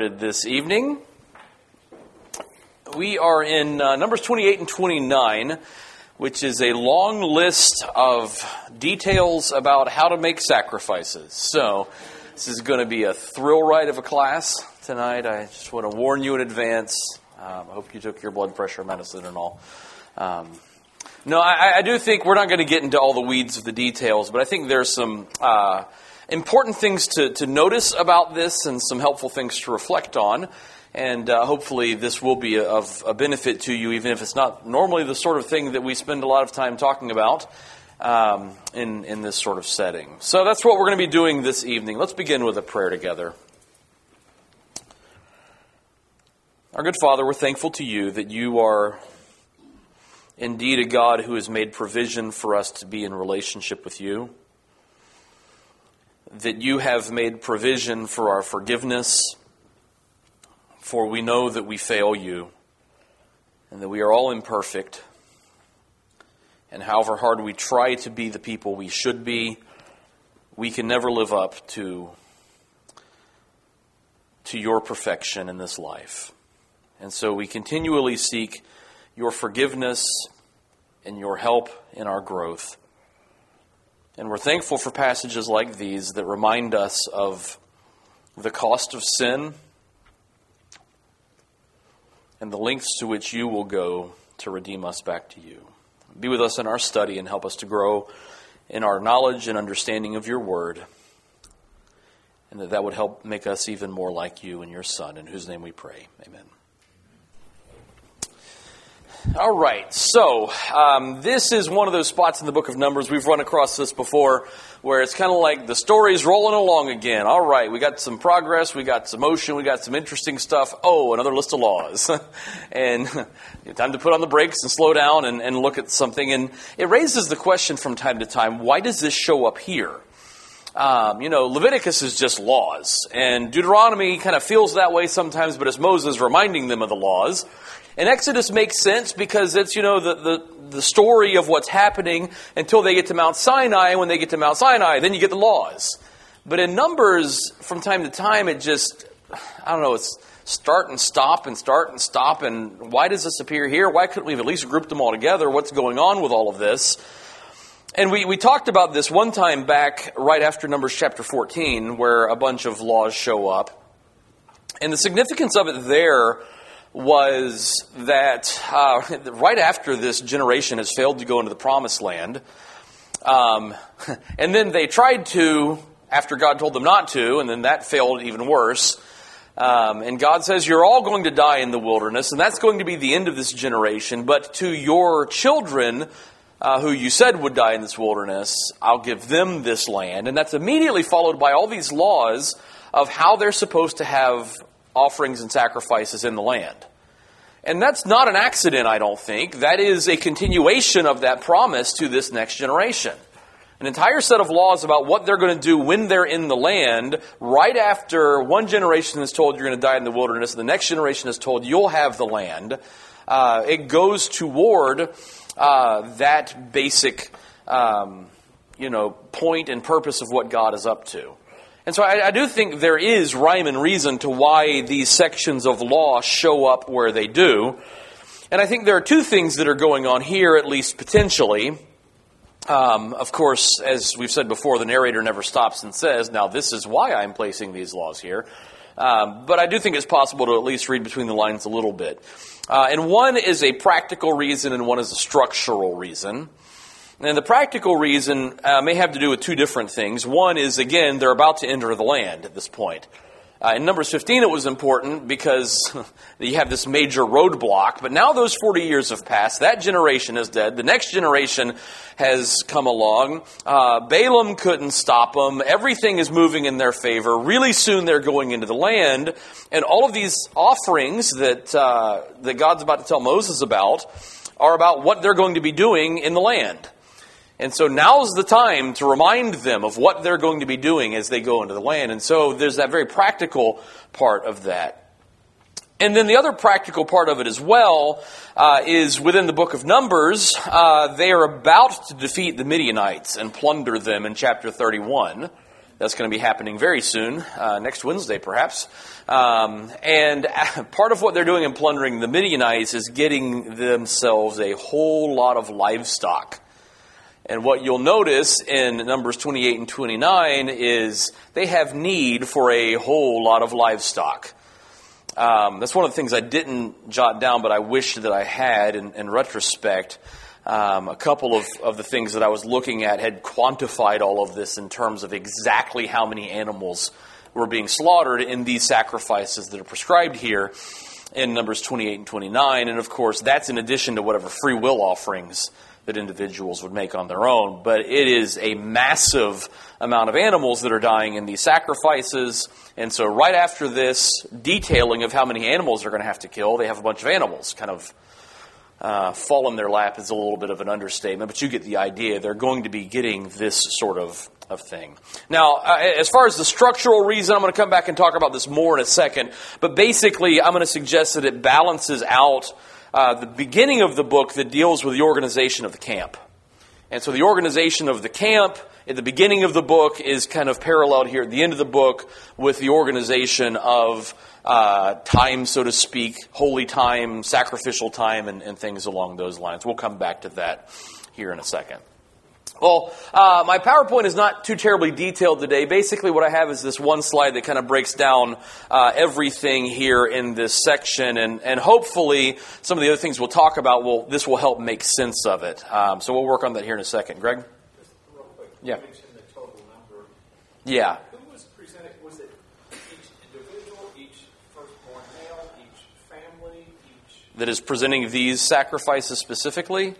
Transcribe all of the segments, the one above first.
started this evening. We are in Numbers 28 and 29, which is a long list of details about how to make sacrifices. So this is going to be a thrill ride of a class tonight. I just want to warn you in advance. I hope you took your blood pressure medicine and all. No, I do think we're not going to get into all the weeds of the details, but I think there's some important things to notice about this and some helpful things to reflect on. And hopefully this will be of a benefit to you, even if it's not normally the sort of thing that we spend a lot of time talking about in this sort of setting. So that's what we're going to be doing this evening. Let's begin with a prayer together. Our good Father, we're thankful to you that you are indeed a God who has made provision for us to be in relationship with you, that you have made provision for our forgiveness, for we know that we fail you and that we are all imperfect. And however hard we try to be the people we should be, we can never live up to your perfection in this life. And so we continually seek your forgiveness and your help in our growth. And we're thankful for passages like these that remind us of the cost of sin and the lengths to which you will go to redeem us back to you. Be with us in our study and help us to grow in our knowledge and understanding of your word, and that would help make us even more like you and your Son, in whose name we pray. Amen. All right, so this is one of those spots in the book of Numbers. We've run across this before, where it's kind of like the story's rolling along again. All right, we got some progress, we got some motion, we got some interesting stuff. Oh, another list of laws. And time to put on the brakes and slow down and look at something. And it raises the question from time to time, why does this show up here? Leviticus is just laws. And Deuteronomy kind of feels that way sometimes, but it's Moses reminding them of the laws. And Exodus makes sense because it's, the story of what's happening until they get to Mount Sinai. And when they get to Mount Sinai, then you get the laws. But in Numbers, from time to time, it just, it's start and stop and start and stop. And why does this appear here? Why couldn't we have at least grouped them all together? What's going on with all of this? And we talked about this one time back right after Numbers chapter 14, where a bunch of laws show up. And the significance of it there was that right after this generation has failed to go into the promised land, and then they tried to, after God told them not to, and then that failed even worse. And God says, you're all going to die in the wilderness, and that's going to be the end of this generation. But to your children, who you said would die in this wilderness, I'll give them this land. And that's immediately followed by all these laws of how they're supposed to have offerings and sacrifices in the land. And that's not an accident, I don't think. That is a continuation of that promise to this next generation. An entire set of laws about what they're going to do when they're in the land, right after one generation is told you're going to die in the wilderness, and the next generation is told you'll have the land. It goes toward that basic, point and purpose of what God is up to. And so I do think there is rhyme and reason to why these sections of law show up where they do. And I think there are two things that are going on here, at least potentially. Of course, as we've said before, the narrator never stops and says, now this is why I'm placing these laws here. But I do think it's possible to at least read between the lines a little bit. And one is a practical reason and one is a structural reason. And the practical reason may have to do with two different things. One is, again, they're about to enter the land at this point. In Numbers 15, it was important because you have this major roadblock. But now those 40 years have passed. That generation is dead. The next generation has come along. Balaam couldn't stop them. Everything is moving in their favor. Really soon they're going into the land. And all of these offerings that God's about to tell Moses about are about what they're going to be doing in the land. And so now's the time to remind them of what they're going to be doing as they go into the land. And so there's that very practical part of that. And then the other practical part of it as well is within the book of Numbers. They are about to defeat the Midianites and plunder them in chapter 31. That's going to be happening very soon, next Wednesday perhaps. And part of what they're doing in plundering the Midianites is getting themselves a whole lot of livestock. And what you'll notice in Numbers 28 and 29 is they have need for a whole lot of livestock. That's one of the things I didn't jot down, but I wish that I had in retrospect. A couple of the things that I was looking at had quantified all of this in terms of exactly how many animals were being slaughtered in these sacrifices that are prescribed here in Numbers 28 and 29. And of course, that's in addition to whatever free will offerings that individuals would make on their own. But it is a massive amount of animals that are dying in these sacrifices. And so right after this detailing of how many animals they're going to have to kill, they have a bunch of animals kind of fall in their lap is a little bit of an understatement, but you get the idea. They're going to be getting this sort of thing. Now, as far as the structural reason, I'm going to come back and talk about this more in a second, but basically I'm going to suggest that it balances out the beginning of the book that deals with the organization of the camp. And so the organization of the camp at the beginning of the book is kind of paralleled here at the end of the book with the organization of time, so to speak, holy time, sacrificial time, and things along those lines. We'll come back to that here in a second. Well, my PowerPoint is not too terribly detailed today. Basically, what I have is this one slide that kind of breaks down everything here in this section, and hopefully some of the other things we'll talk about, this will help make sense of it. So we'll work on that here in a second. Greg? Just real quick. Yeah. You mentioned the total number. Yeah. Who was presented? Was it each individual, each firstborn male, each family, each... That is presenting these sacrifices specifically?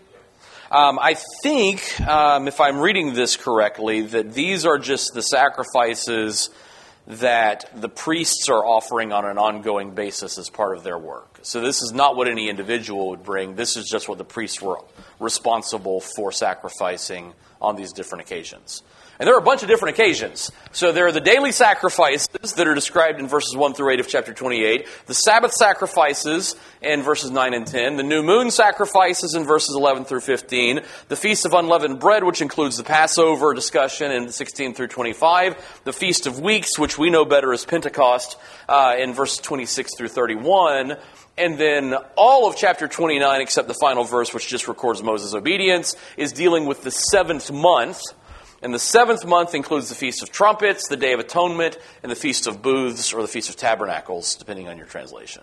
I think, if I'm reading this correctly, that these are just the sacrifices that the priests are offering on an ongoing basis as part of their work. So this is not what any individual would bring. This is just what the priests were responsible for sacrificing on these different occasions. And there are a bunch of different occasions. So there are the daily sacrifices that are described in verses 1 through 8 of chapter 28, the Sabbath sacrifices in verses 9 and 10, the new moon sacrifices in verses 11 through 15, the Feast of Unleavened Bread, which includes the Passover discussion in 16 through 25, the Feast of Weeks, which we know better as Pentecost, in verses 26 through 31, and then all of chapter 29, except the final verse, which just records Moses' obedience, is dealing with the seventh month. And the seventh month includes the Feast of Trumpets, the Day of Atonement, and the Feast of Booths, or the Feast of Tabernacles, depending on your translation.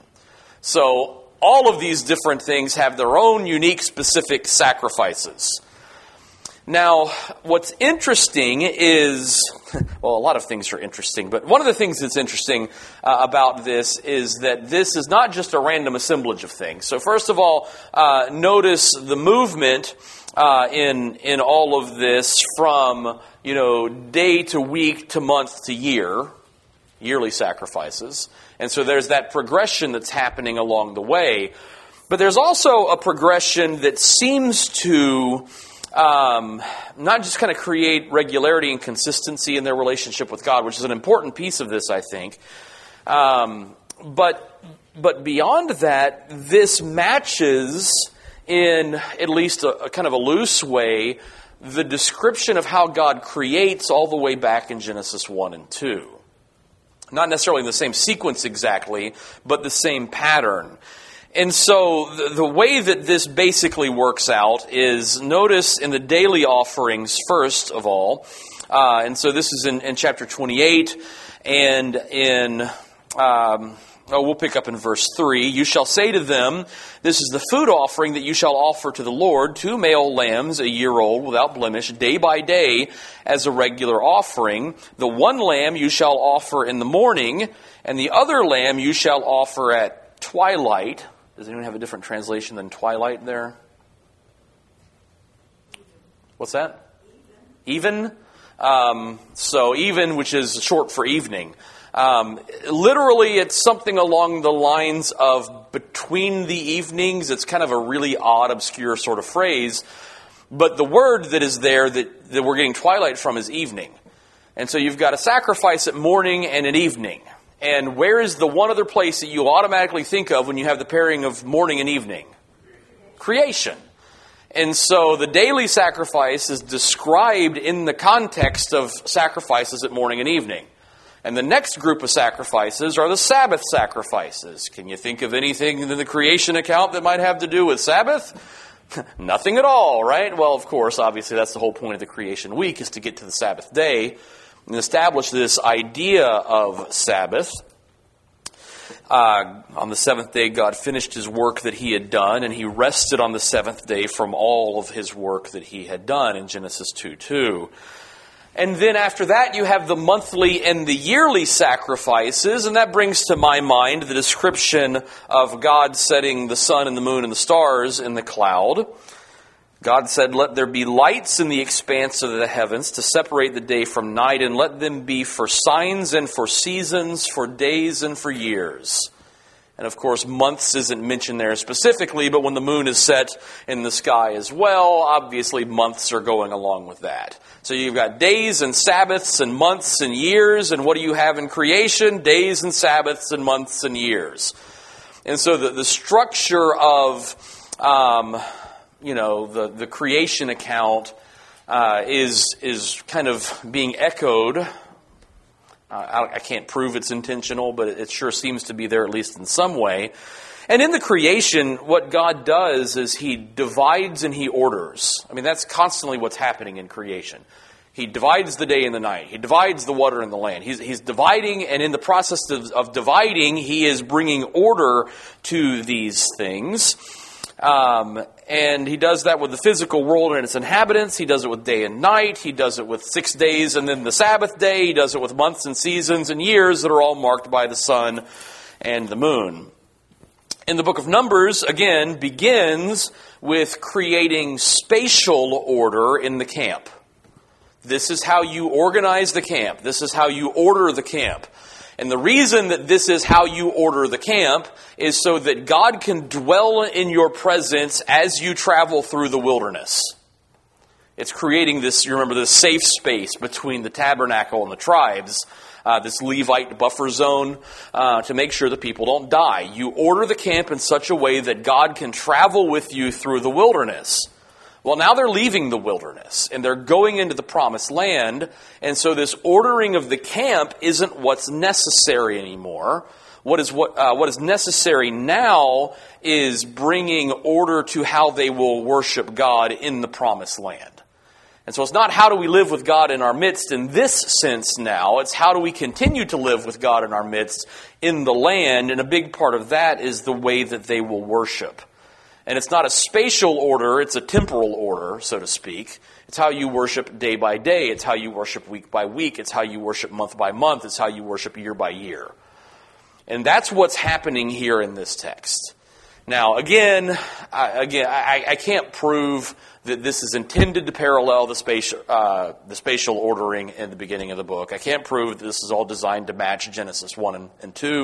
So all of these different things have their own unique, specific sacrifices. Now, what's interesting is, well, a lot of things are interesting, but one of the things that's interesting about this is that this is not just a random assemblage of things. So first of all, notice the movement in all of this from, day to week to month to year, yearly sacrifices. And so there's that progression that's happening along the way. But there's also a progression that seems to not just kind of create regularity and consistency in their relationship with God, which is an important piece of this, I think. But beyond that, this matches in at least a kind of a loose way the description of how God creates all the way back in Genesis 1 and 2. Not necessarily in the same sequence exactly, but the same pattern. And so the way that this basically works out is, notice in the daily offerings first of all, and so this is in chapter 28, and in... we'll pick up in verse 3. You shall say to them, this is the food offering that you shall offer to the Lord, 2 male lambs, a year old, without blemish, day by day, as a regular offering. The one lamb you shall offer in the morning, and the other lamb you shall offer at twilight. Does anyone have a different translation than twilight there? What's that? Even. So even, which is short for evening. Literally, it's something along the lines of between the evenings. It's kind of a really odd, obscure sort of phrase. But the word that is there that we're getting twilight from is evening. And so you've got a sacrifice at morning and at evening. And where is the one other place that you automatically think of when you have the pairing of morning and evening? Creation. And so the daily sacrifice is described in the context of sacrifices at morning and evening. And the next group of sacrifices are the Sabbath sacrifices. Can you think of anything in the creation account that might have to do with Sabbath? Nothing at all, right? Well, of course, obviously that's the whole point of the creation week, is to get to the Sabbath day and establish this idea of Sabbath. On the seventh day, God finished his work that he had done, and he rested on the seventh day from all of his work that he had done in Genesis 2:2. And then after that, you have the monthly and the yearly sacrifices, and that brings to my mind the description of God setting the sun and the moon and the stars in the cloud. God said, "Let there be lights in the expanse of the heavens to separate the day from night, and let them be for signs and for seasons, for days and for years." And of course, months isn't mentioned there specifically, but when the moon is set in the sky as well, obviously months are going along with that. So you've got days and Sabbaths and months and years, and what do you have in creation? Days and Sabbaths and months and years. And so the structure of the creation account is kind of being echoed. I can't prove it's intentional, but it sure seems to be there, at least in some way. And in the creation, what God does is he divides and he orders. I mean, that's constantly what's happening in creation. He divides the day and the night. He divides the water and the land. He's dividing, and in the process of dividing, he is bringing order to these things. And he does that with the physical world and its inhabitants. He does it with day and night. He does it with 6 days and then the Sabbath day. He does it with months and seasons and years that are all marked by the sun and the moon. In the book of Numbers, again, begins with creating spatial order in the camp. This is how you organize the camp. This is how you order the camp. And the reason that this is how you order the camp is so that God can dwell in your presence as you travel through the wilderness. It's creating this, you remember, this safe space between the tabernacle and the tribes, this Levite buffer zone, to make sure that people don't die. You order the camp in such a way that God can travel with you through the wilderness. Well, now they're leaving the wilderness, and they're going into the promised land, and so this ordering of the camp isn't what's necessary anymore. What is necessary now is bringing order to how they will worship God in the promised land. And so it's not how do we live with God in our midst in this sense now, it's how do we continue to live with God in our midst in the land, and a big part of that is the way that they will worship. And it's not a spatial order, it's a temporal order, so to speak. It's how you worship day by day. It's how you worship week by week. It's how you worship month by month. It's how you worship year by year. And that's what's happening here in this text. Now, again, I can't prove that this is intended to parallel the spatial ordering in the beginning of the book. I can't prove that this is all designed to match Genesis 1 and 2.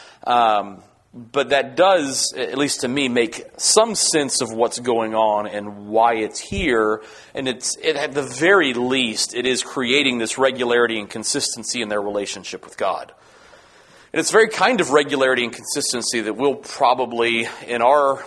But that does, at least to me, make some sense of what's going on and why it's here. And it at the very least, it is creating this regularity and consistency in their relationship with God. And it's very kind of regularity and consistency that we'll probably, in our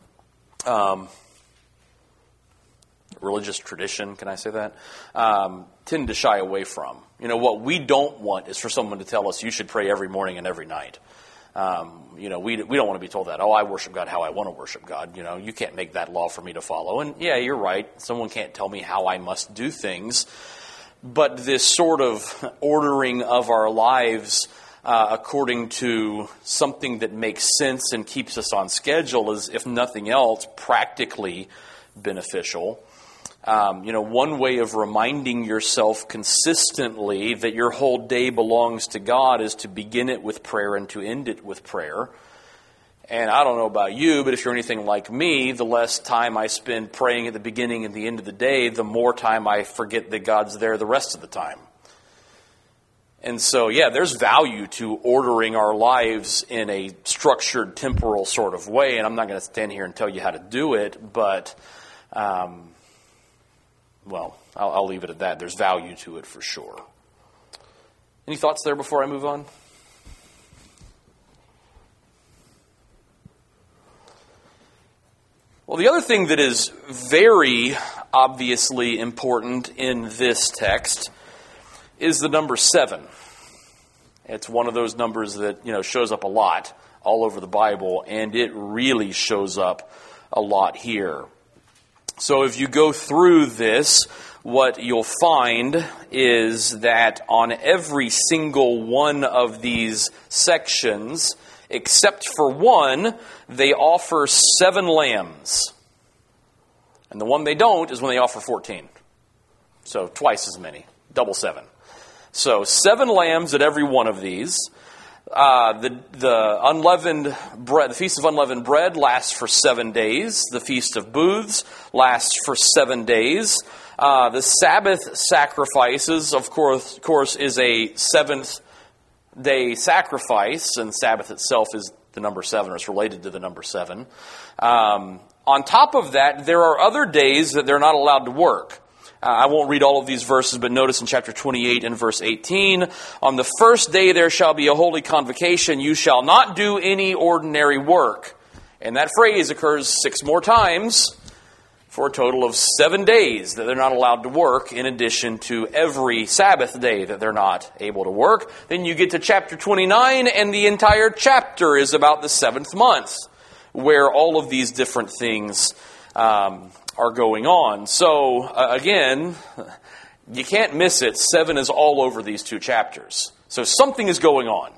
religious tradition, can I say that, tend to shy away from. You know, what we don't want is for someone to tell us you should pray every morning and every night. We don't want to be told that, I worship God how I want to worship God. You can't make that law for me to follow. And yeah, you're right. Someone can't tell me how I must do things. But this sort of ordering of our lives according to something that makes sense and keeps us on schedule is, if nothing else, practically beneficial. One way of reminding yourself consistently that your whole day belongs to God is to begin it with prayer and to end it with prayer. And I don't know about you, but if you're anything like me, the less time I spend praying at the beginning and the end of the day, the more time I forget that God's there the rest of the time. And so, yeah, there's value to ordering our lives in a structured, temporal sort of way. And I'm not going to stand here and tell you how to do it, but I'll leave it at that. There's value to it for sure. Any thoughts there before I move on? Well, Well, the other thing that is very obviously important in this text is the number 7. It's one of those numbers that, shows up a lot all over the Bible, and it really shows up a lot here. So if you go through this, what you'll find is that on every single one of these sections, except for one, they offer 7 lambs. And the one they don't is when they offer 14. So twice as many, double 7. So 7 lambs at every one of these. The unleavened bread, the Feast of Unleavened Bread lasts for 7 days. The Feast of Booths lasts for 7 days. The Sabbath sacrifices, of course, is a 7th-day sacrifice, and Sabbath itself is the number 7, or it's related to the number 7. On top of that, there are other days that they're not allowed to work. I won't read all of these verses, but notice in chapter 28 and verse 18, on the first day there shall be a holy convocation. You shall not do any ordinary work. And that phrase occurs 6 more times for a total of 7 days that they're not allowed to work, in addition to every Sabbath day that they're not able to work. Then you get to chapter 29, and the entire chapter is about the 7th month, where all of these different things are going on. So, again, you can't miss it. 7 is all over these 2 chapters. So something is going on.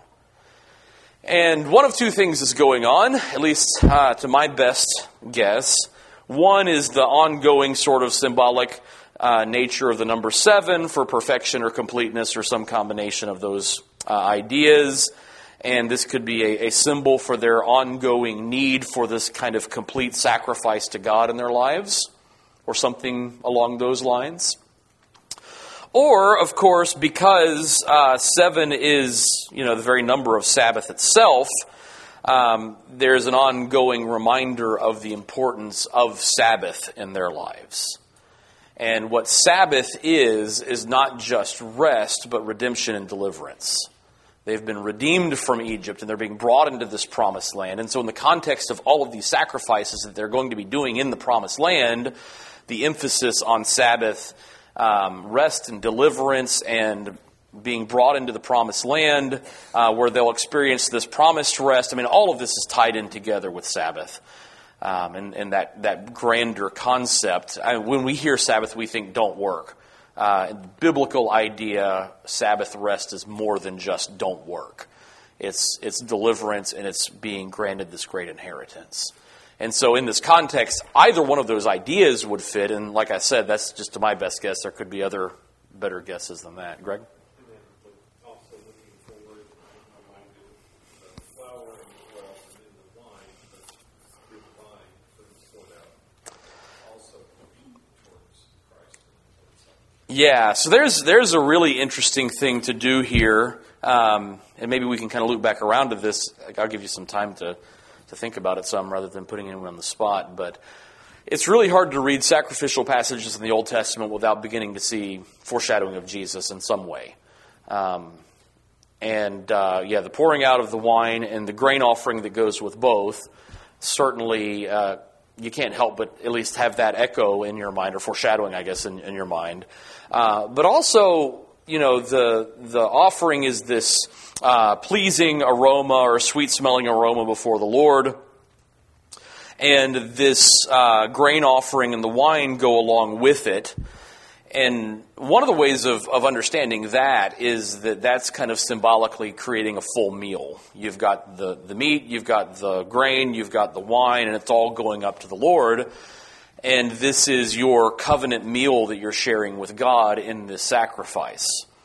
And one of 2 things is going on, at least to my best guess. One is the ongoing sort of symbolic nature of the number 7 for perfection or completeness, or some combination of those ideas. And this could be a symbol for their ongoing need for this kind of complete sacrifice to God in their lives, or something along those lines. Or, of course, because 7 is, the very number of Sabbath itself, there's an ongoing reminder of the importance of Sabbath in their lives. And what Sabbath is not just rest, but redemption and deliverance. They've been redeemed from Egypt, and they're being brought into this promised land. And so in the context of all of these sacrifices that they're going to be doing in the promised land, the emphasis on Sabbath, rest and deliverance, and being brought into the promised land, where they'll experience this promised rest. All of this is tied in together with Sabbath, and that grander concept. When we hear Sabbath, we think don't work. Biblical idea, Sabbath rest is more than just don't work. It's deliverance, and it's being granted this great inheritance. And so in this context, either one of those ideas would fit. And like I said, that's just to my best guess. There could be other better guesses than that. Greg? Also looking forward, I reminded the flour and the oil and then the wine, but through the vine, sort out also towards Christ. Yeah, so there's a really interesting thing to do here, and maybe we can kind of loop back around to this. I'll give you some time to think about it some, rather than putting anyone on the spot. But it's really hard to read sacrificial passages in the Old Testament without beginning to see foreshadowing of Jesus in some way. The pouring out of the wine and the grain offering that goes with both, certainly you can't help but at least have that echo in your mind, or foreshadowing, I guess, in your mind. But also, the offering is this pleasing aroma, or sweet-smelling aroma before the Lord. And this grain offering and the wine go along with it. And one of the ways of understanding that is that that's kind of symbolically creating a full meal. You've got the meat, you've got the grain, you've got the wine, and it's all going up to the Lord. And this is your covenant meal that you're sharing with God in this sacrifice.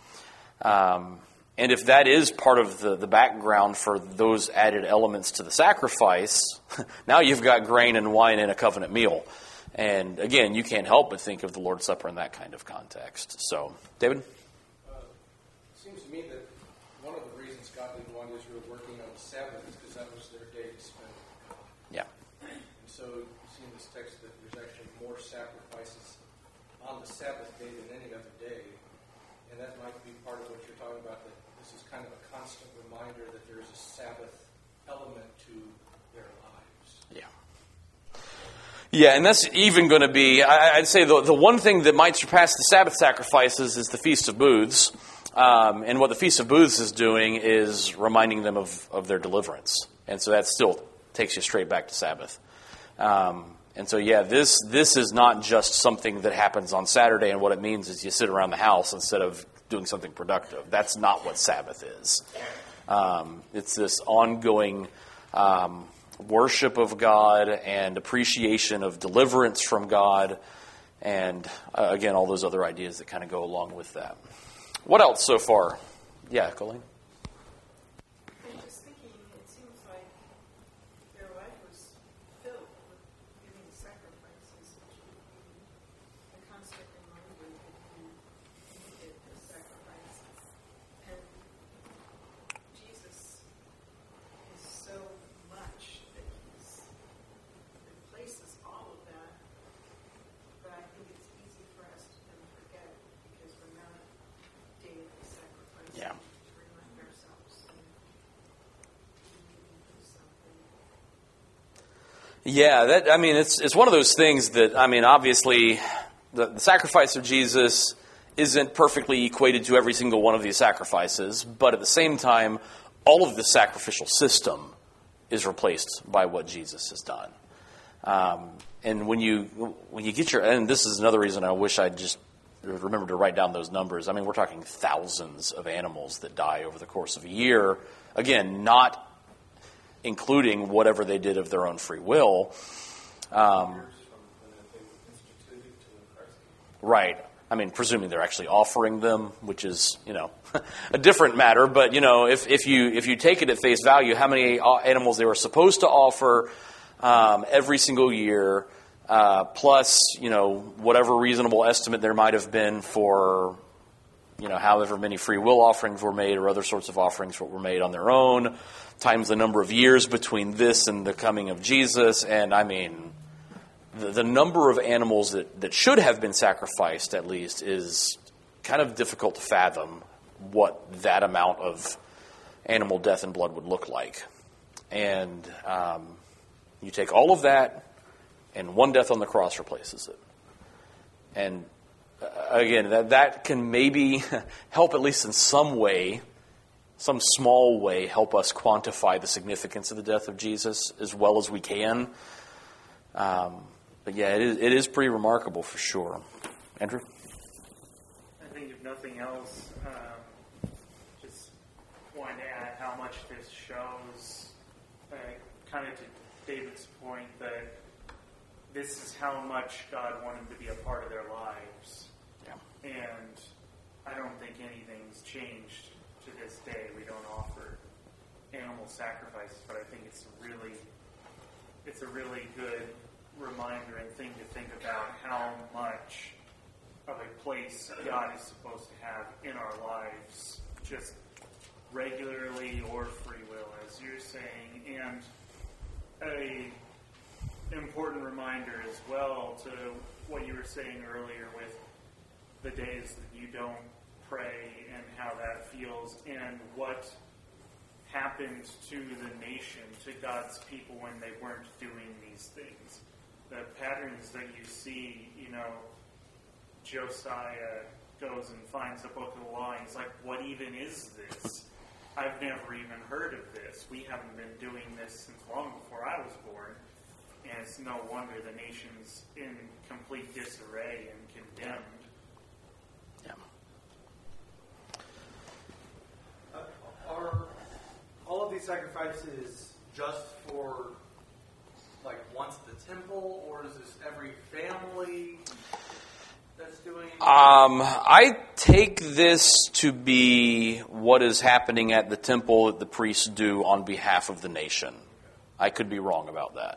And if that is part of the background for those added elements to the sacrifice, now you've got grain and wine in a covenant meal. And again, you can't help but think of the Lord's Supper in that kind of context. So, David? It seems to me that one of the reasons God didn't want Israel working on the Sabbath is because that was their day to spend with God. Yeah. And so you see in this text that there's actually more sacrifices on the Sabbath day than any other day. And that might be part of what you're talking about, that this is kind of a constant reminder that there is a Sabbath element to their lives. Yeah. Yeah, and that's even going to be, I'd say the one thing that might surpass the Sabbath sacrifices is the Feast of Booths. And what the Feast of Booths is doing is reminding them of their deliverance. And so that still takes you straight back to Sabbath. And so, yeah, this is not just something that happens on Saturday, and what it means is you sit around the house instead of doing something productive. That's not what Sabbath is. It's this ongoing worship of God and appreciation of deliverance from God, and again, all those other ideas that kind of go along with that. What else so far? Yeah, Colleen? I'm just thinking, it seems like their life was filled with giving sacrifices, which would be a constant reminder that you needed the sacrifices. And Jesus is so much that he replaces all of that, but I think it's easy for us to then forget because we're not daily sacrificing Yeah. to remind ourselves and we need to do something. Yeah, it's one of those things that, obviously, the sacrifice of Jesus isn't perfectly equated to every single one of these sacrifices, but at the same time, all of the sacrificial system is replaced by what Jesus has done. And when you get and this is another reason I wish I'd just remembered to write down those numbers. We're talking thousands of animals that die over the course of a year. Again, not including whatever they did of their own free will. Right. Presuming they're actually offering them, which is, a different matter. But, if you take it at face value, how many animals they were supposed to offer every single year, plus, whatever reasonable estimate there might have been for, however many free will offerings were made or other sorts of offerings that were made on their own, times the number of years between this and the coming of Jesus. And, the number of animals that should have been sacrificed, at least, is kind of difficult to fathom what that amount of animal death and blood would look like. And you take all of that, and one death on the cross replaces it. And again, that can maybe help, at least in some way, some small way, help us quantify the significance of the death of Jesus as well as we can. But yeah, it is pretty remarkable for sure. Andrew? I think if nothing else, just wanted to add how much this shows, kind of to David's point, that this is how much God wanted to be a part of their lives. Yeah. And I don't think anything's changed to this day. We don't offer animal sacrifices, but I think it's a really good reminder and thing to think about how much of a place God is supposed to have in our lives, just regularly or free will, as you're saying. And a important reminder as well to what you were saying earlier with the days that you don't pray and how that feels, and what happened to the nation, to God's people when they weren't doing these things. The patterns that you see, Josiah goes and finds the book of the law, and he's like, what even is this? I've never even heard of this. We haven't been doing this since long before I was born. And it's no wonder the nation's in complete disarray and condemned. Yeah. Are all of these sacrifices just for, once at the temple, or is this every family that's doing? I take this to be what is happening at the temple that the priests do on behalf of the nation. I could be wrong about that.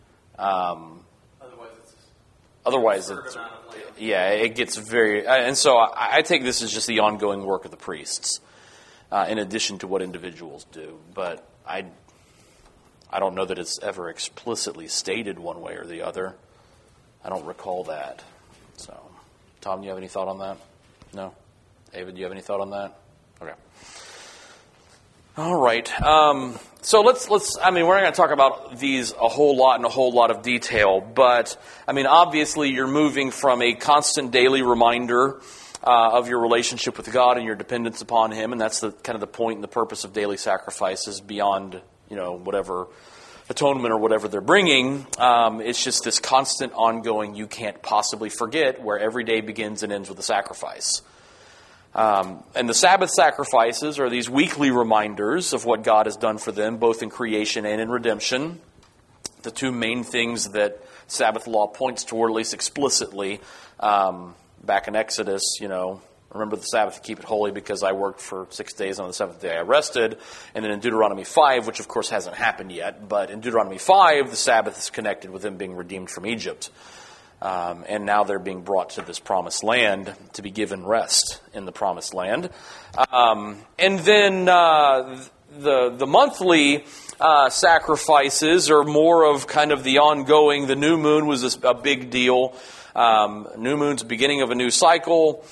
Otherwise, it's yeah, it gets very, and so I take this as just the ongoing work of the priests, in addition to what individuals do. But I don't know that it's ever explicitly stated one way or the other. I don't recall that. So, Tom, do you have any thought on that? No? David, do you have any thought on that? Okay. All right. So let's. I mean, we're not going to talk about these a whole lot in a whole lot of detail, but I mean, obviously, you're moving from a constant daily reminder of your relationship with God and your dependence upon Him, and that's the kind of the point and the purpose of daily sacrifices beyond, whatever atonement or whatever they're bringing. It's just this constant, ongoing, you can't possibly forget, where every day begins and ends with a sacrifice. And the Sabbath sacrifices are these weekly reminders of what God has done for them, both in creation and in redemption. The two main things that Sabbath law points toward, at least explicitly, back in Exodus, remember the Sabbath to keep it holy because I worked for 6 days, on the seventh day I rested. And then in Deuteronomy 5, which of course hasn't happened yet, but in Deuteronomy 5, the Sabbath is connected with them being redeemed from Egypt. And now they're being brought to this promised land to be given rest in the promised land. And then the monthly sacrifices are more of kind of the ongoing. The new moon was a big deal. New moon's beginning of a new cycle.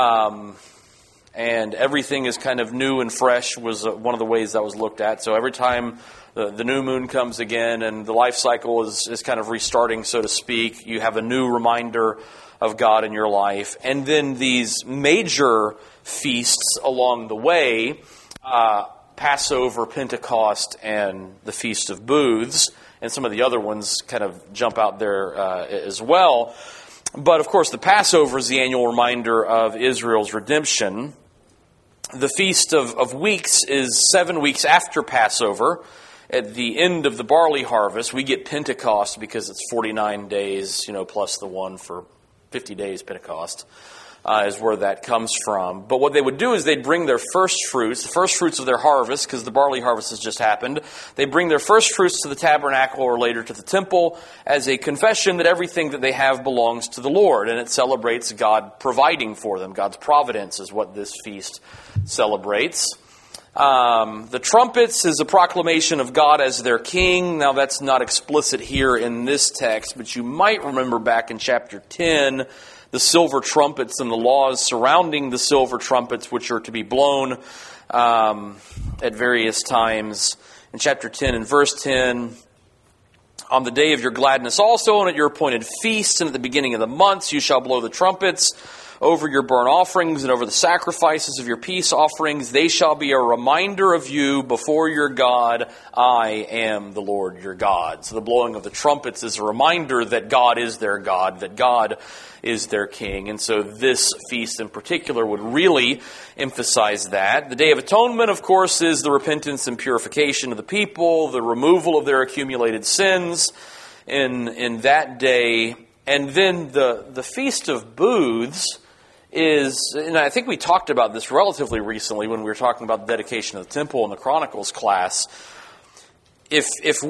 And everything is kind of new and fresh was one of the ways that was looked at. So every time the new moon comes again and the life cycle is kind of restarting, so to speak, you have a new reminder of God in your life. And then these major feasts along the way, Passover, Pentecost, and the Feast of Booths, and some of the other ones kind of jump out there as well. But of course, the Passover is the annual reminder of Israel's redemption. The Feast of Weeks is 7 weeks after Passover. At the end of the barley harvest, we get Pentecost because it's 49 days, plus the one for 50 days Pentecost, is where that comes from. But what they would do is they'd bring their first fruits, the first fruits of their harvest, because the barley harvest has just happened. They bring their first fruits to the tabernacle or later to the temple as a confession that everything that they have belongs to the Lord. And it celebrates God providing for them. God's providence is what this feast celebrates. The trumpets is a proclamation of God as their king. Now that's not explicit here in this text, but you might remember back in chapter 10, the silver trumpets and the laws surrounding the silver trumpets, which are to be blown at various times. In chapter 10 and verse 10, on the day of your gladness also, and at your appointed feasts, and at the beginning of the months, you shall blow the trumpets over your burnt offerings and over the sacrifices of your peace offerings. They shall be a reminder of you before your God. I am the Lord your God. So the blowing of the trumpets is a reminder that God is their God, that God is their king. And so this feast in particular would really emphasize that. The Day of Atonement, of course, is the repentance and purification of the people, the removal of their accumulated sins in that day. And then the Feast of Booths is, and I think we talked about this relatively recently when we were talking about the dedication of the temple in the Chronicles class. If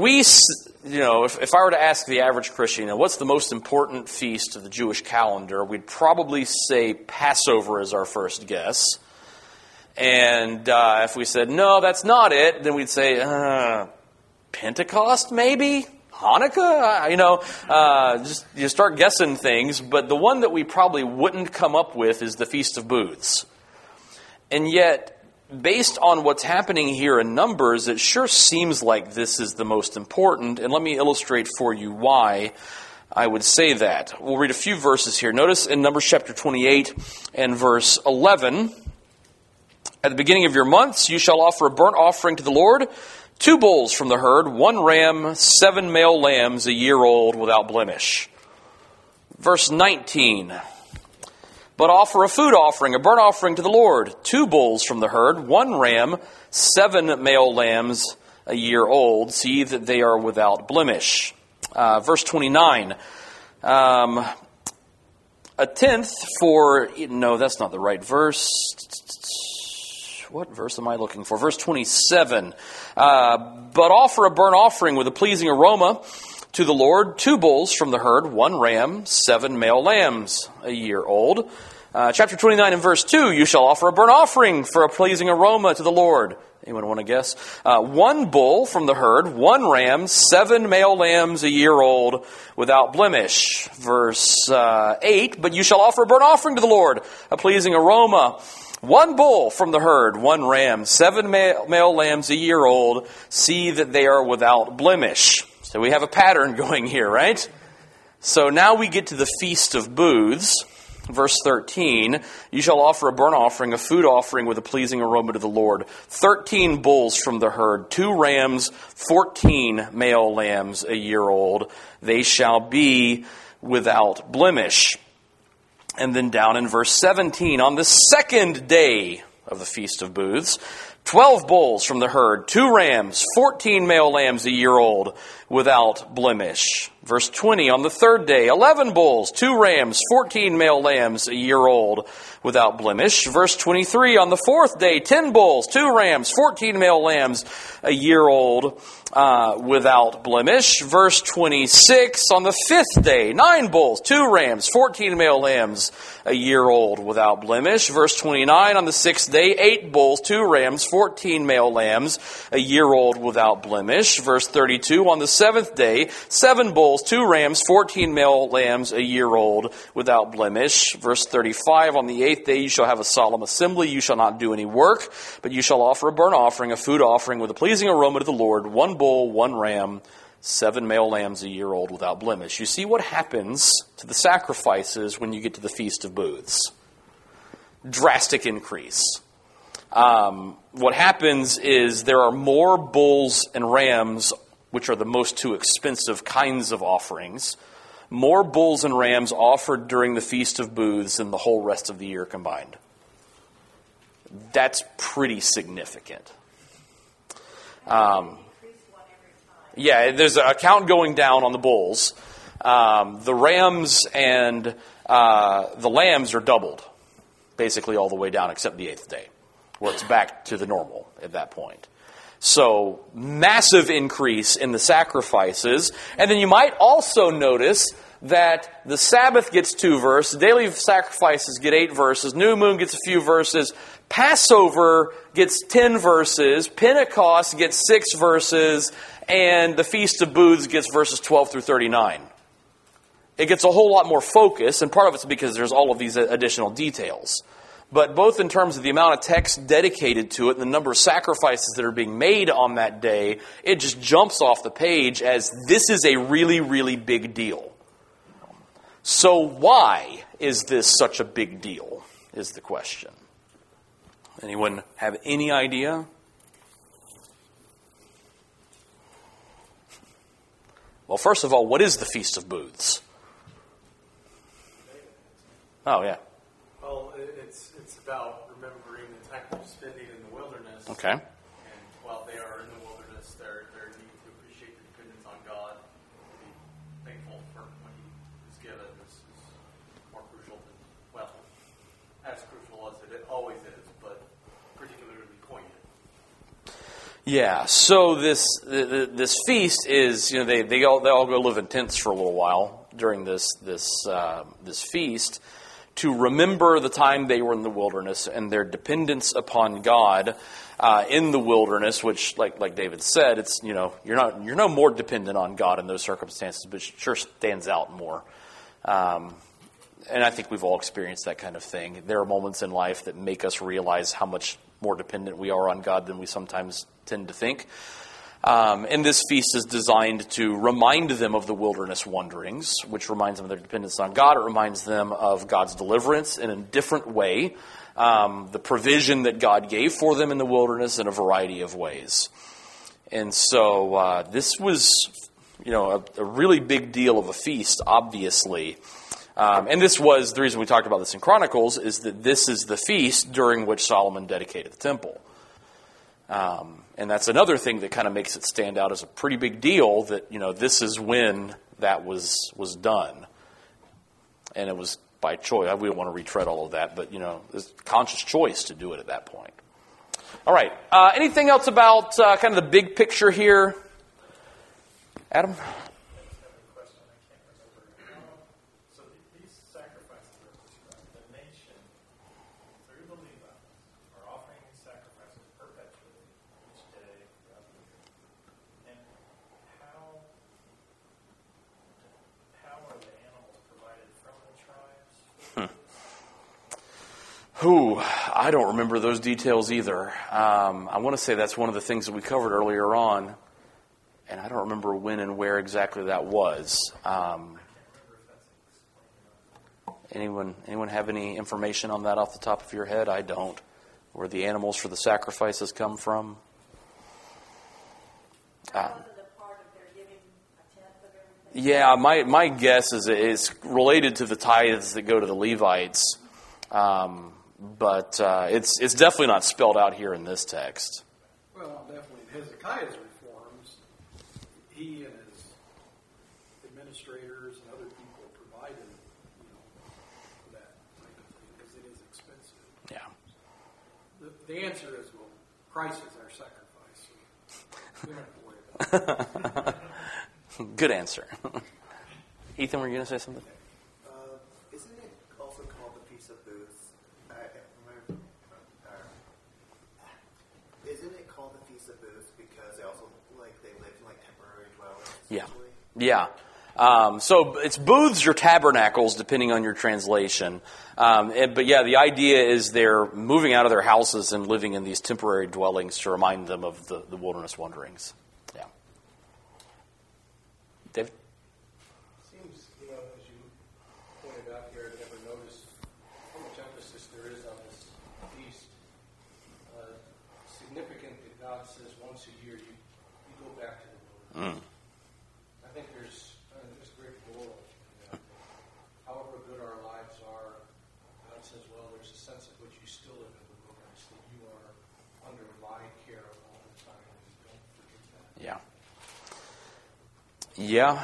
I were to ask the average Christian, what's the most important feast of the Jewish calendar, we'd probably say Passover is our first guess. And if we said, no, that's not it, then we'd say, Pentecost maybe? Hanukkah? Just you start guessing things, but the one that we probably wouldn't come up with is the Feast of Booths. And yet, based on what's happening here in Numbers, it sure seems like this is the most important, and let me illustrate for you why I would say that. We'll read a few verses here. Notice in Numbers chapter 28 and verse 11, at the beginning of your months you shall offer a burnt offering to the Lord, 2 bulls from the herd, 1 ram, 7 male lambs a year old without blemish. Verse 19, but offer a food offering, a burnt offering to the Lord, 2 bulls from the herd, 1 ram, 7 male lambs a year old. See that they are without blemish. Verse 29, a tenth for, no, that's not the right verse. What verse am I looking for? Verse 27. But offer a burnt offering with a pleasing aroma to the Lord, 2 bulls from the herd, 1 ram, 7 male lambs a year old. Chapter 29 and verse 2, you shall offer a burnt offering for a pleasing aroma to the Lord. Anyone want to guess? 1 bull from the herd, 1 ram, 7 male lambs a year old without blemish. Verse 8, but you shall offer a burnt offering to the Lord, a pleasing aroma 1 bull from the herd, 1 ram, 7 male lambs a year old. See that they are without blemish. So we have a pattern going here, right? So now we get to the Feast of Booths. Verse 13, you shall offer a burnt offering, a food offering with a pleasing aroma to the Lord. 13 bulls from the herd, 2 rams, 14 male lambs a year old. They shall be without blemish. And then down in verse 17, on the second day of the Feast of Booths, 12 bulls from the herd, 2 rams, 14 male lambs a year old, without blemish. Verse 20, on the third day, 11 bulls, 2 rams, 14 male lambs a year old, without blemish. Verse 23, on the fourth day, 10 bulls, 2 rams, 14 male lambs a year old, without blemish. Verse 26, on the fifth day, 9 bulls, 2 rams, 14 male lambs a year old, without blemish. Verse 29, on the sixth day, 8 bulls, 2 rams, 14 male lambs a year old, without blemish. Verse 32, on the seventh day, 7 bulls, 2 rams, 14 male lambs a year old, without blemish. Verse 35, on the eighth day you shall have a solemn assembly. You shall not do any work, but you shall offer a burnt offering, a food offering with a pleasing aroma to the Lord, 1 bull, 1 ram, 7 male lambs a year old, without blemish. You see what happens to the sacrifices when you get to the Feast of Booths. Drastic increase. What happens is there are more bulls and rams, which are the most 2 expensive kinds of offerings, more bulls and rams offered during the Feast of Booths than the whole rest of the year combined. That's pretty significant. Yeah, there's a count going down on the bulls. The rams and the lambs are doubled, basically all the way down except the 8th day, where it's back to the normal at that point. So, massive increase in the sacrifices. And then you might also notice that the Sabbath gets 2 verses, daily sacrifices get 8 verses, New Moon gets a few verses, Passover gets 10 verses, Pentecost gets 6 verses, and the Feast of Booths gets verses 12 through 39. It gets a whole lot more focus, and part of it's because there's all of these additional details. But both in terms of the amount of text dedicated to it and the number of sacrifices that are being made on that day, it just jumps off the page as this is a really, really big deal. So why is this such a big deal, is the question. Anyone have any idea? Well, first of all, what is the Feast of Booths? Oh, yeah. Well, it's about remembering the time of spending in the wilderness. Okay. And while they are in the wilderness, they're needing to appreciate their dependence on God, to be thankful for what He has given. This is more crucial than, well, as crucial as it always is, but particularly poignant. Yeah. So this feast is, they all go live in tents for a little while during this feast, to remember the time they were in the wilderness and their dependence upon God in the wilderness, which, like David said, it's you're no more dependent on God in those circumstances, but it sure stands out more. And I think we've all experienced that kind of thing. There are moments in life that make us realize how much more dependent we are on God than we sometimes tend to think. And this feast is designed to remind them of the wilderness wanderings, which reminds them of their dependence on God. It reminds them of God's deliverance in a different way, the provision that God gave for them in the wilderness in a variety of ways. And so this was, a really big deal of a feast, obviously. And this was, the reason we talked about this in Chronicles, is that this is the feast during which Solomon dedicated the temple. And that's another thing that kind of makes it stand out as a pretty big deal, that, this is when that was done. And it was by choice. We don't want to retread all of that, but, it's a conscious choice to do it at that point. All right. Anything else about kind of the big picture here? Adam? I don't remember those details either. I want to say that's one of the things that we covered earlier on, and I don't remember when and where exactly that was. Anyone have any information on that off the top of your head? I don't. Where the animals for the sacrifices come from? Yeah, my guess is it's related to the tithes that go to the Levites, but it's definitely not spelled out here in this text. Well, definitely in Hezekiah's reforms, he and his administrators and other people provided, that type of thing because it is expensive. Yeah. The answer is, well, Christ is our sacrifice, so we don't have to worry about it. Good answer. Ethan, were you going to say something? Isn't it also called the Feast of Booths? Isn't it called the Feast of Booths because they also they lived in temporary dwellings? Yeah. So it's booths or tabernacles, depending on your translation. But yeah, the idea is they're moving out of their houses and living in these temporary dwellings to remind them of the wilderness wanderings. Yeah. David? Seems, as you pointed out here, I never noticed how much emphasis there is on this feast. Significant that God says once a year you go back to the wilderness. I think there's great moral in that. However good our lives are, God says, well, there's a sense in which you still live in the wilderness, that you are under my care all the time. Don't forget that. Yeah. Yeah.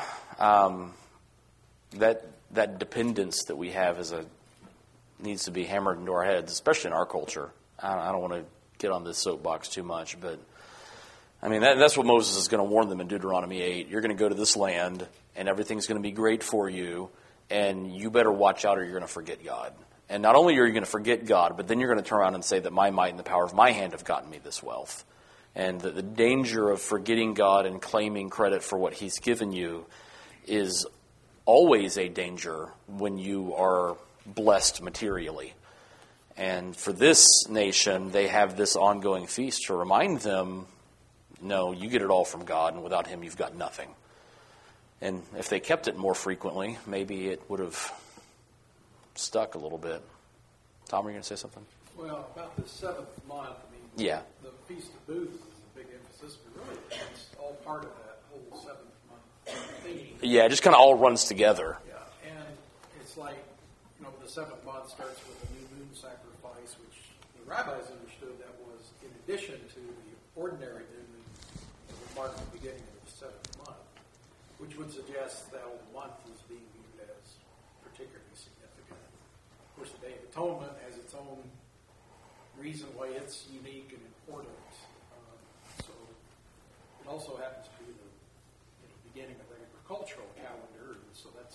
That dependence that we have needs to be hammered into our heads, especially in our culture. I don't want to get on this soapbox too much, but I mean, that's what Moses is going to warn them in Deuteronomy 8. You're going to go to this land, and everything's going to be great for you, and you better watch out or you're going to forget God. And not only are you going to forget God, but then you're going to turn around and say that my might and the power of my hand have gotten me this wealth. And that the danger of forgetting God and claiming credit for what He's given you is always a danger when you are blessed materially. And for this nation, they have this ongoing feast to remind them, no, you get it all from God, and without Him, you've got nothing. And if they kept it more frequently, maybe it would have stuck a little bit. Tom, were you going to say something? Well, about the seventh month, Yeah. The Feast of Booths is a big emphasis, but really it's all part of that whole 7th month theme. Yeah, it just kind of all runs together. Yeah, and it's like, the 7th month starts with a new moon sacrifice, which the rabbis understood that was in addition to the ordinary new moon that would mark the beginning of the 7th month, which would suggest that whole month is being viewed as particularly significant. Of course, the Day of Atonement has its own reason why it's unique and important. So it also happens to be the beginning of the agricultural calendar, and so that's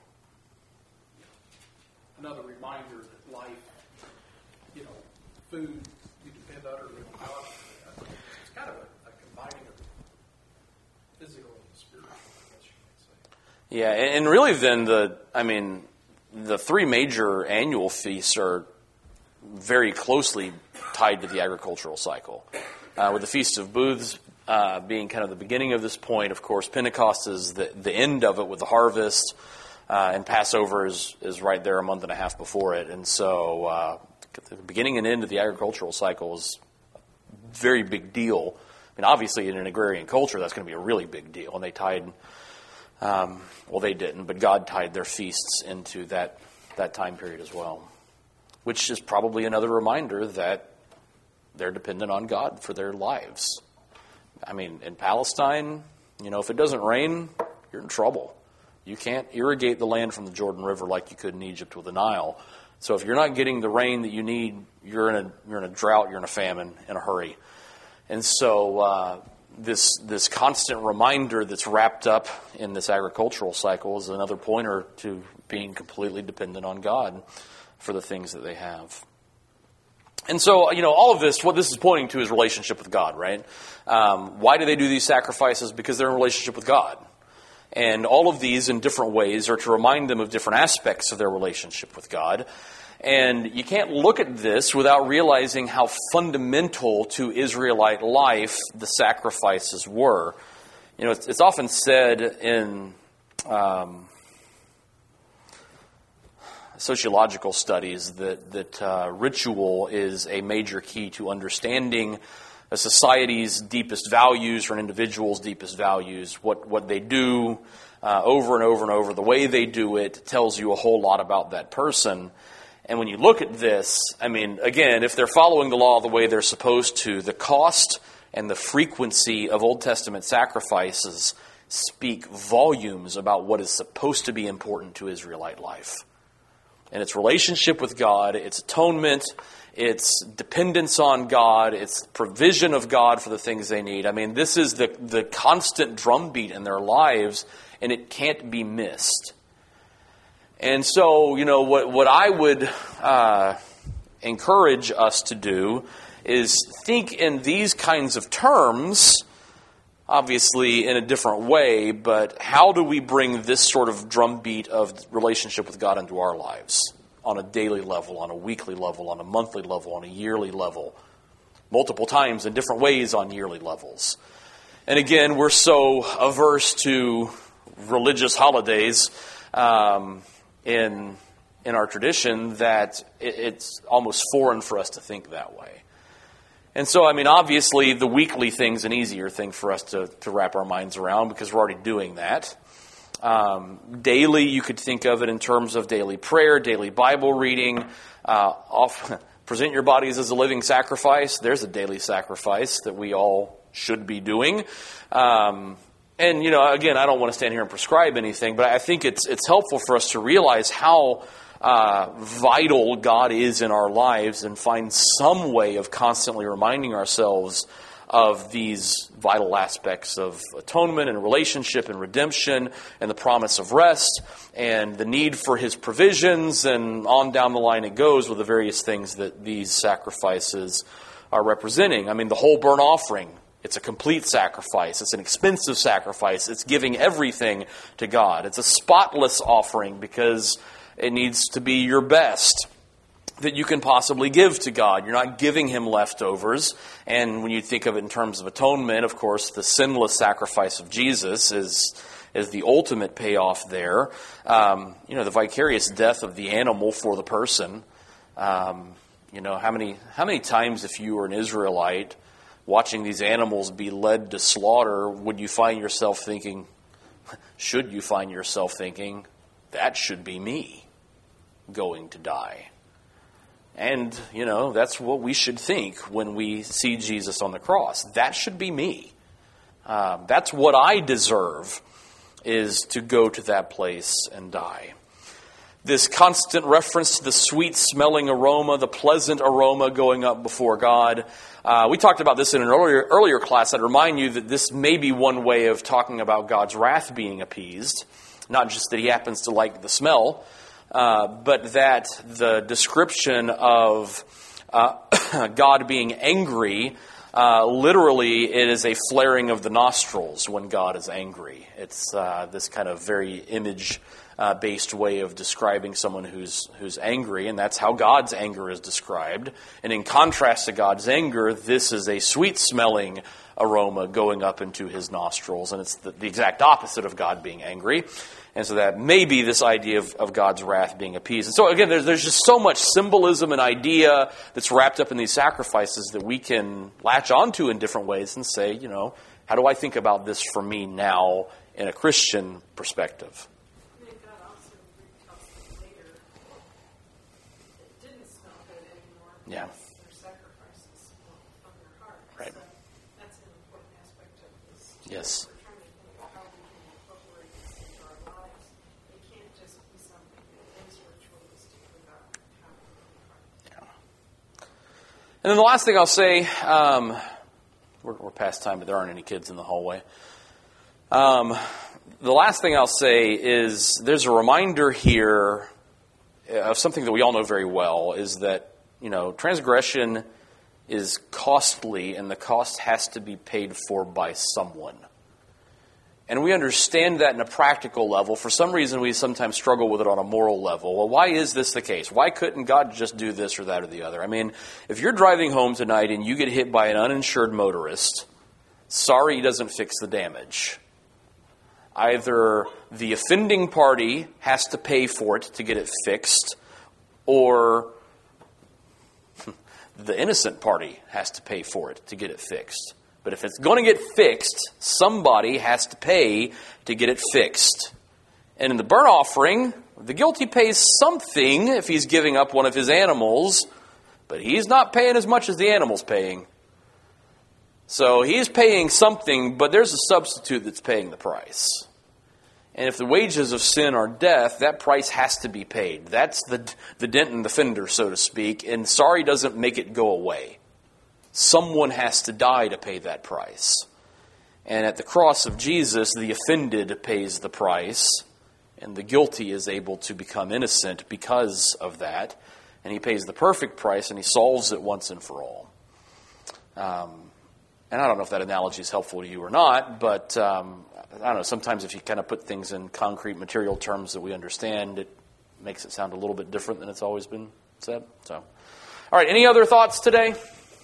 another reminder that life, food, you depend utterly on God. It's kind of a combining of physical and spiritual, I guess you might say. Yeah, and really then the three major annual feasts are very closely tied to the agricultural cycle. With the Feast of Booths being kind of the beginning of this point, of course, Pentecost is the end of it with the harvest, and Passover is right there a month and a half before it. And so the beginning and end of the agricultural cycle is a very big deal. I mean, obviously in an agrarian culture, that's going to be a really big deal. And they tied, they didn't, but God tied their feasts into that time period as well, which is probably another reminder that they're dependent on God for their lives. I mean, in Palestine, if it doesn't rain, you're in trouble. You can't irrigate the land from the Jordan River like you could in Egypt with the Nile. So if you're not getting the rain that you need, you're in a drought, you're in a famine, in a hurry. And so this constant reminder that's wrapped up in this agricultural cycle is another pointer to being completely dependent on God for the things that they have. And so, all of this, what this is pointing to is relationship with God, right? Why do they do these sacrifices? Because they're in relationship with God. And all of these in different ways are to remind them of different aspects of their relationship with God. And you can't look at this without realizing how fundamental to Israelite life the sacrifices were. You know, it's often said in sociological studies that ritual is a major key to understanding a society's deepest values or an individual's deepest values. What they do over and over and over, the way they do it tells you a whole lot about that person. And when you look at this, I mean, again, if they're following the law the way they're supposed to, the cost and the frequency of Old Testament sacrifices speak volumes about what is supposed to be important to Israelite life. And its relationship with God, its atonement, its dependence on God, its provision of God for the things they need. I mean, this is the constant drumbeat in their lives, and it can't be missed. And so, you know, what I would encourage us to do is think in these kinds of terms, obviously in a different way, but how do we bring this sort of drumbeat of relationship with God into our lives on a daily level, on a weekly level, on a monthly level, on a yearly level, multiple times in different ways on yearly levels? And again, we're so averse to religious holidays in our tradition that it's almost foreign for us to think that way. And so, I mean, obviously, the weekly thing's an easier thing for us to wrap our minds around because we're already doing that. Daily, you could think of it in terms of daily prayer, daily Bible reading. Present your bodies as a living sacrifice. There's a daily sacrifice that we all should be doing. And, you know, again, I don't want to stand here and prescribe anything, but I think it's helpful for us to realize how vital God is in our lives and find some way of constantly reminding ourselves of these vital aspects of atonement and relationship and redemption and the promise of rest and the need for His provisions, and on down the line it goes with the various things that these sacrifices are representing. I mean, the whole burnt offering, it's a complete sacrifice. It's an expensive sacrifice. It's giving everything to God. It's a spotless offering because it needs to be your best that you can possibly give to God. You're not giving Him leftovers. And when you think of it in terms of atonement, of course, the sinless sacrifice of Jesus is the ultimate payoff there. You know, the vicarious death of the animal for the person. You know, how many times, if you were an Israelite watching these animals be led to slaughter, should you find yourself thinking, that should be me going to die? And, you know, that's what we should think when we see Jesus on the cross. That should be me. That's what I deserve, is to go to that place and die. This constant reference to the sweet-smelling aroma, the pleasant aroma going up before God. We talked about this in an earlier class. I'd remind you that this may be one way of talking about God's wrath being appeased. Not just that He happens to like the smell, but that the description of God being angry, literally it is a flaring of the nostrils when God is angry. It's this kind of very image-based way of describing someone who's angry, and that's how God's anger is described. And in contrast to God's anger, this is a sweet-smelling aroma going up into His nostrils, and it's the exact opposite of God being angry. And so that may be this idea of God's wrath being appeased. And so again, there's just so much symbolism and idea that's wrapped up in these sacrifices that we can latch onto in different ways and say, you know, how do I think about this for me now in a Christian perspective? And then God also tells them later it didn't smell good anymore. Yeah. Because their sacrifices from their heart. Right. So that's an important aspect of this. Yes. We're trying to think of how we can incorporate this into our lives. It can't just be something that is ritualistic without having a heart. And then the last thing I'll say, we're past time, but there aren't any kids in the hallway. The last thing I'll say is there's a reminder here of something that we all know very well, is that, you know, transgression is costly, and the cost has to be paid for by someone. And we understand that in a practical level. For some reason, we sometimes struggle with it on a moral level. Well, why is this the case? Why couldn't God just do this or that or the other? I mean, if you're driving home tonight and you get hit by an uninsured motorist, sorry doesn't fix the damage. Either the offending party has to pay for it to get it fixed, or the innocent party has to pay for it to get it fixed. But if it's going to get fixed, somebody has to pay to get it fixed. And in the burnt offering, the guilty pays something if he's giving up one of his animals, but he's not paying as much as the animal's paying. So he's paying something, but there's a substitute that's paying the price. And if the wages of sin are death, that price has to be paid. That's the dent in the fender, so to speak, and sorry doesn't make it go away. Someone has to die to pay that price. And at the cross of Jesus, the offended pays the price, and the guilty is able to become innocent because of that. And he pays the perfect price, and he solves it once and for all. And I don't know if that analogy is helpful to you or not, but I don't know, sometimes if you kind of put things in concrete material terms that we understand, it makes it sound a little bit different than it's always been said. So, all right, any other thoughts today?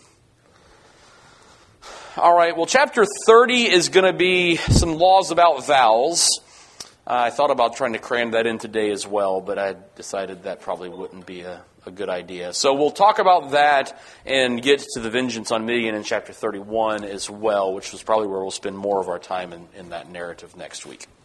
All right, well, chapter 30 is going to be some laws about vows. I thought about trying to cram that in today as well, but I decided that probably wouldn't be a good idea. So we'll talk about that and get to the vengeance on Midian in chapter 31 as well, which is probably where we'll spend more of our time in that narrative next week.